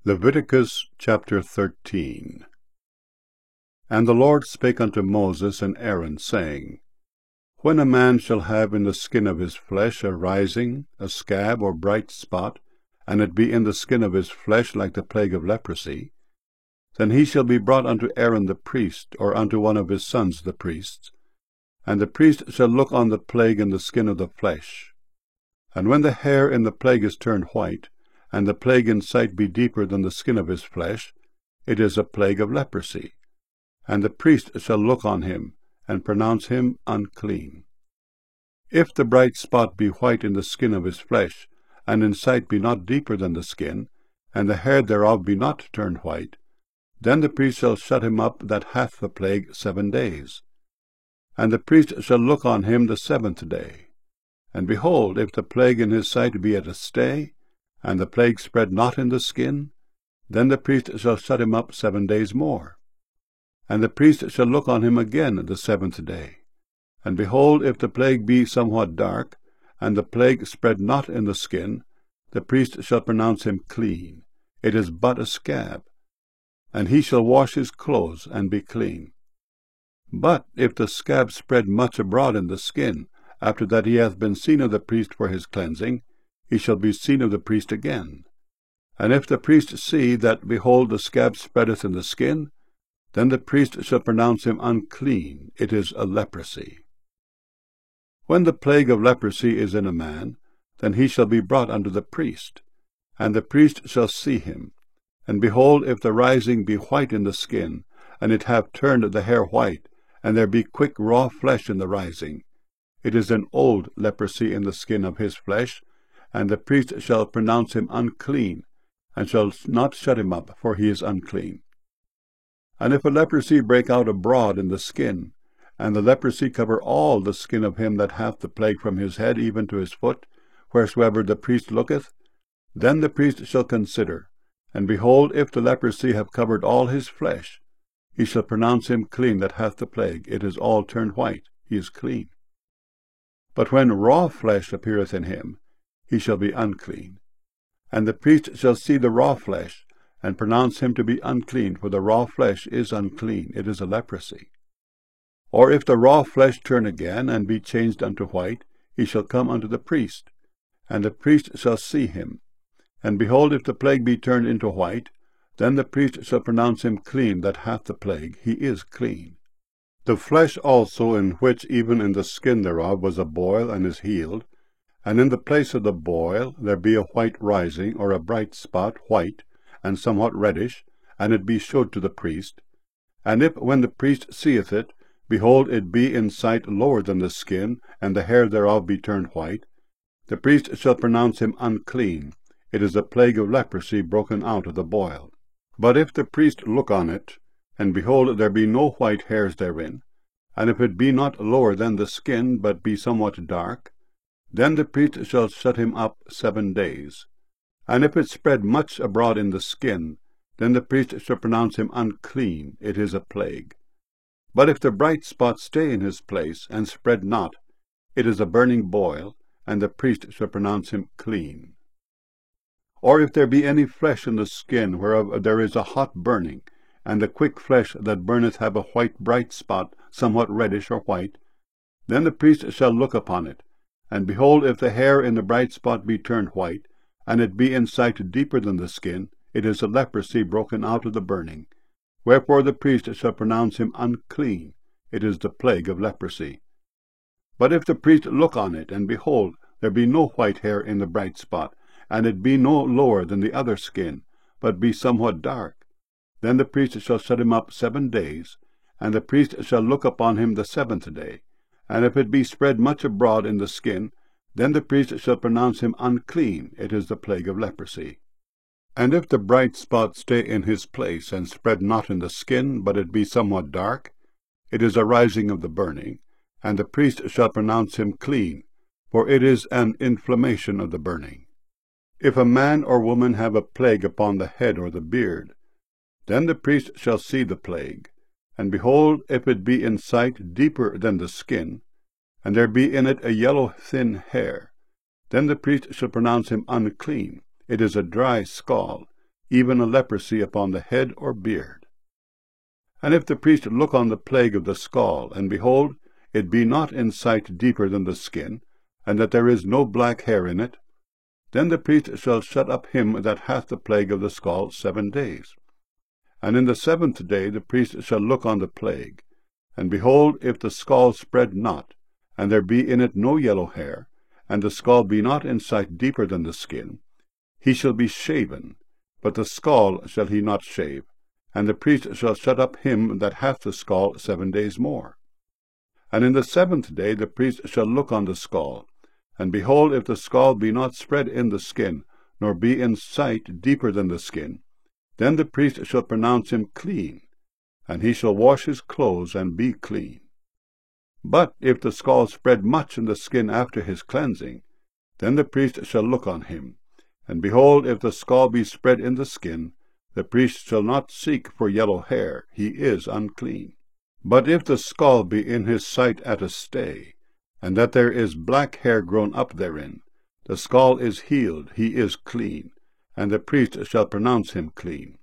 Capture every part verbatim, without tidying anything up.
Leviticus chapter thirteen. And the Lord spake unto Moses and Aaron, saying, When a man shall have in the skin of his flesh a rising, a scab, or bright spot, and it be in the skin of his flesh like the plague of leprosy, then he shall be brought unto Aaron the priest, or unto one of his sons the priests, and the priest shall look on the plague in the skin of the flesh. And when the hair in the plague is turned white, and the plague in sight be deeper than the skin of his flesh, it is a plague of leprosy. And the priest shall look on him, and pronounce him unclean. If the bright spot be white in the skin of his flesh, and in sight be not deeper than the skin, and the hair thereof be not turned white, then the priest shall shut him up that hath the plague seven days. And the priest shall look on him the seventh day. And behold, if the plague in his sight be at a stay, and the plague spread not in the skin, then the priest shall shut him up seven days more. And the priest shall look on him again the seventh day. And behold, if the plague be somewhat dark, and the plague spread not in the skin, the priest shall pronounce him clean. It is but a scab. And he shall wash his clothes, and be clean. But if the scab spread much abroad in the skin, after that he hath been seen of the priest for his cleansing, he shall be seen of the priest again. And if the priest see that, behold, the scab spreadeth in the skin, then the priest shall pronounce him unclean. It is a leprosy. When the plague of leprosy is in a man, then he shall be brought unto the priest, and the priest shall see him. And behold, if the rising be white in the skin, and it have turned the hair white, and there be quick raw flesh in the rising, it is an old leprosy in the skin of his flesh, and the priest shall pronounce him unclean, and shall not shut him up, for he is unclean. And if a leprosy break out abroad in the skin, and the leprosy cover all the skin of him that hath the plague from his head even to his foot, wheresoever the priest looketh, then the priest shall consider, and behold, if the leprosy have covered all his flesh, he shall pronounce him clean that hath the plague. It is all turned white, he is clean. But when raw flesh appeareth in him, he shall be unclean. And the priest shall see the raw flesh, and pronounce him to be unclean, for the raw flesh is unclean, it is a leprosy. Or if the raw flesh turn again, and be changed unto white, he shall come unto the priest, and the priest shall see him. And behold, if the plague be turned into white, then the priest shall pronounce him clean that hath the plague, he is clean. The flesh also, in which even in the skin thereof was a boil, and is healed, and in the place of the boil there be a white rising, or a bright spot, white, and somewhat reddish, and it be shewed to the priest. And if, when the priest seeth it, behold, it be in sight lower than the skin, and the hair thereof be turned white, the priest shall pronounce him unclean. It is a plague of leprosy broken out of the boil. But if the priest look on it, and behold, there be no white hairs therein, and if it be not lower than the skin, but be somewhat dark, then the priest shall shut him up seven days. And if it spread much abroad in the skin, then the priest shall pronounce him unclean. It is a plague. But if the bright spot stay in his place, and spread not, it is a burning boil, and the priest shall pronounce him clean. Or if there be any flesh in the skin, whereof there is a hot burning, and the quick flesh that burneth have a white bright spot, somewhat reddish or white, then the priest shall look upon it. And behold, if the hair in the bright spot be turned white, and it be in sight deeper than the skin, it is a leprosy broken out of the burning. Wherefore the priest shall pronounce him unclean. It is the plague of leprosy. But if the priest look on it, and behold, there be no white hair in the bright spot, and it be no lower than the other skin, but be somewhat dark, then the priest shall shut him up seven days, and the priest shall look upon him the seventh day. And if it be spread much abroad in the skin, then the priest shall pronounce him unclean. It is the plague of leprosy. And if the bright spot stay in his place, and spread not in the skin, but it be somewhat dark, it is a rising of the burning, and the priest shall pronounce him clean, for it is an inflammation of the burning. If a man or woman have a plague upon the head or the beard, then the priest shall see the plague. And behold, if it be in sight deeper than the skin, and there be in it a yellow thin hair, then the priest shall pronounce him unclean. It is a dry scald, even a leprosy upon the head or beard. And if the priest look on the plague of the scall, and behold, it be not in sight deeper than the skin, and that there is no black hair in it, then the priest shall shut up him that hath the plague of the scall seven days. And in the seventh day the priest shall look on the plague, and behold, if the scall spread not, and there be in it no yellow hair, and the scall be not in sight deeper than the skin, he shall be shaven, but the scall shall he not shave, and the priest shall shut up him that hath the scall seven days more. And in the seventh day the priest shall look on the scall, and behold, if the scall be not spread in the skin, nor be in sight deeper than the skin, then the priest shall pronounce him clean, and he shall wash his clothes and be clean. But if the scall spread much in the skin after his cleansing, then the priest shall look on him, and behold, if the scall be spread in the skin, the priest shall not seek for yellow hair, he is unclean. But if the scall be in his sight at a stay, and that there is black hair grown up therein, the scall is healed, he is clean, and the priest shall pronounce him clean.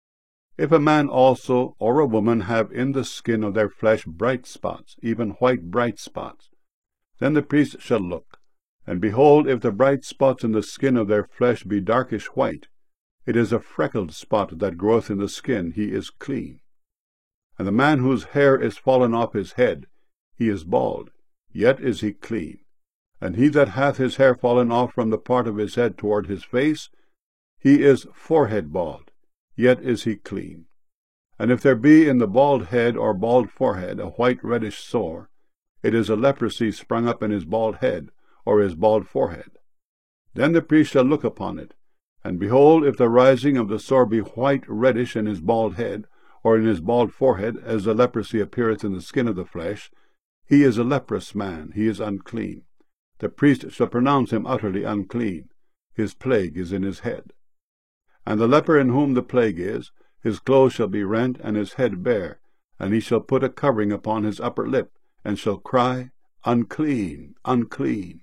If a man also or a woman have in the skin of their flesh bright spots, even white bright spots, then the priest shall look, and behold, if the bright spots in the skin of their flesh be darkish white, it is a freckled spot that groweth in the skin, he is clean. And the man whose hair is fallen off his head, he is bald, yet is he clean. And he that hath his hair fallen off from the part of his head toward his face, he is forehead bald, yet is he clean. And if there be in the bald head or bald forehead a white reddish sore, it is a leprosy sprung up in his bald head or his bald forehead. Then the priest shall look upon it, and behold, if the rising of the sore be white reddish in his bald head, or in his bald forehead, as the leprosy appeareth in the skin of the flesh, he is a leprous man, he is unclean. The priest shall pronounce him utterly unclean. His plague is in his head. And the leper in whom the plague is, his clothes shall be rent, and his head bare, and he shall put a covering upon his upper lip, and shall cry, Unclean, unclean.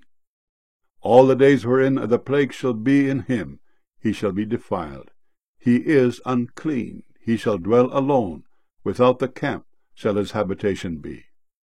All the days wherein the plague shall be in him, he shall be defiled. He is unclean. He shall dwell alone. Without the camp shall his habitation be.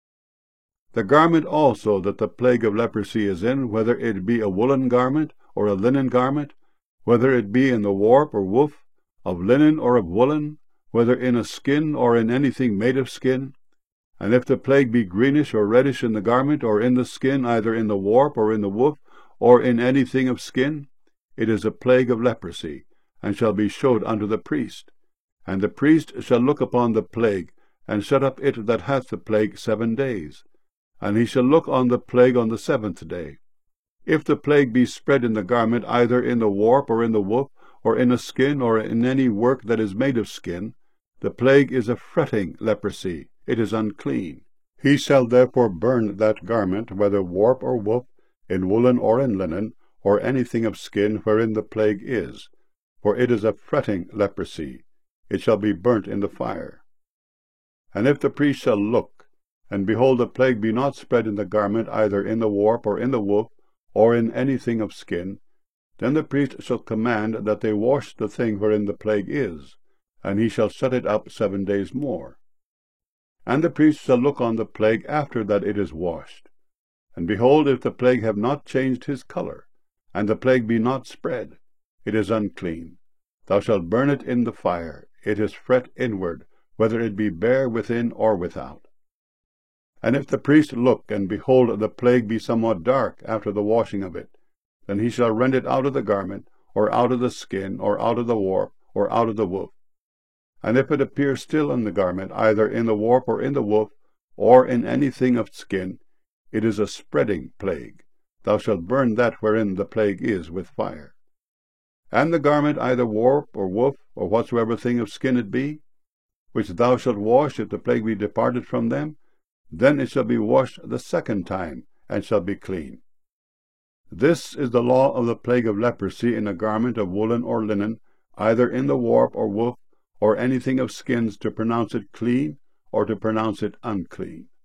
The garment also that the plague of leprosy is in, whether it be a woolen garment or a linen garment, whether it be in the warp or woof, of linen or of woolen, whether in a skin or in anything made of skin, and if the plague be greenish or reddish in the garment or in the skin, either in the warp or in the woof, or in anything of skin, it is a plague of leprosy, and shall be showed unto the priest. And the priest shall look upon the plague, and shut up it that hath the plague seven days. And he shall look on the plague on the seventh day. If the plague be spread in the garment, either in the warp or in the woof, or in a skin, or in any work that is made of skin, the plague is a fretting leprosy, it is unclean. He shall therefore burn that garment, whether warp or woof, in woolen or in linen, or anything of skin wherein the plague is, for it is a fretting leprosy, it shall be burnt in the fire. And if the priest shall look, and behold the plague be not spread in the garment, either in the warp or in the woof, or in anything of skin, then the priest shall command that they wash the thing wherein the plague is, and he shall shut it up seven days more. And the priest shall look on the plague after that it is washed. And behold, if the plague have not changed his colour, and the plague be not spread, it is unclean. Thou shalt burn it in the fire, it is fret inward, whether it be bare within or without. And if the priest look, and behold the plague be somewhat dark after the washing of it, then he shall rend it out of the garment, or out of the skin, or out of the warp, or out of the woof. And if it appear still in the garment, either in the warp or in the woof, or in anything of skin, it is a spreading plague. Thou shalt burn that wherein the plague is with fire. And the garment, either warp or woof, or whatsoever thing of skin it be, which thou shalt wash if the plague be departed from them, then it shall be washed the second time, and shall be clean. This is the law of the plague of leprosy in a garment of woolen or linen, either in the warp or woof, or anything of skins, to pronounce it clean, or to pronounce it unclean.